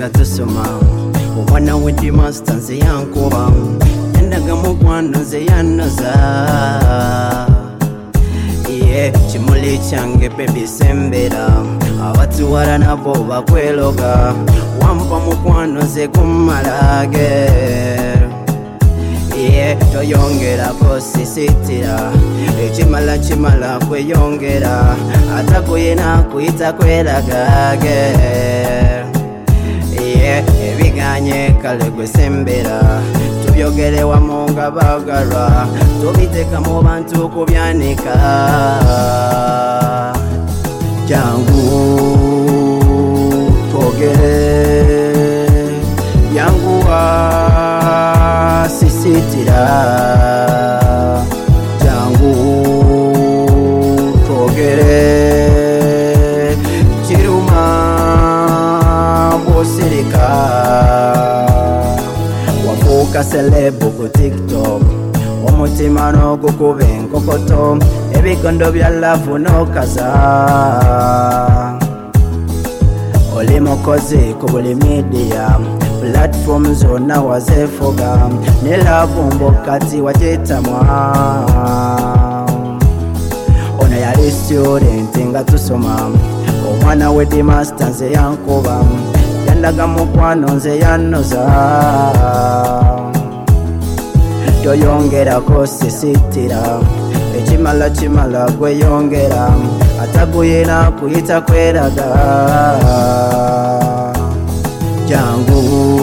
nga tusoma omwana wedi master nze yankuba endaga mukwano nze yannoza kimuli kyange baby sembera abatuwala nabo bakweloga wampa mukwano nze kumalage toyongerako sisitira ekimala kweyongera atakuyina kuyita kweragage ebiganye kale gwesembera tubyogere wamu nga bagalwa tubiteeka mu bantu kubyanika jangu twogere yanguwa sisitira jangu twogere kiruma bwosirika wafuuka selebu ku TikTok omutima n'ogukuba enkokoto ebikondo bya lavu n'okaza oli mukozi ku buli media platform zonna wazefuga ne lavu mbokati wajetamwa ono yali student nga tusoma omwana wedi master nze yankuba yandaga mukwano nze yannoza toyongerako sisitira ekimala gweyongera ataguyina kuyita kweraga jangu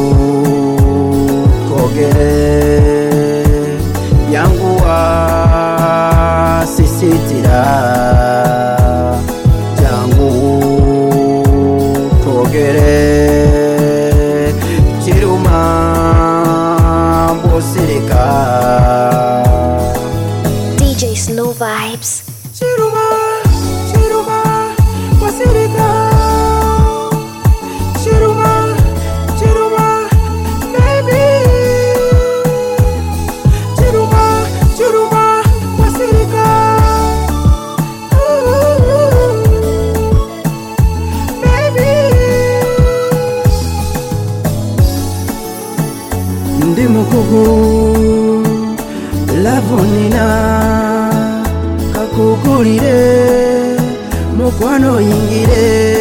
twogere yanguwa sisitira jangu twogere kiruma bwosirika DJ Slow Vibes. Chiruma bwosirika Chiruma baby Chiruma bwosirika baby ndi mukugu lavunina kakugulire mukwano yingire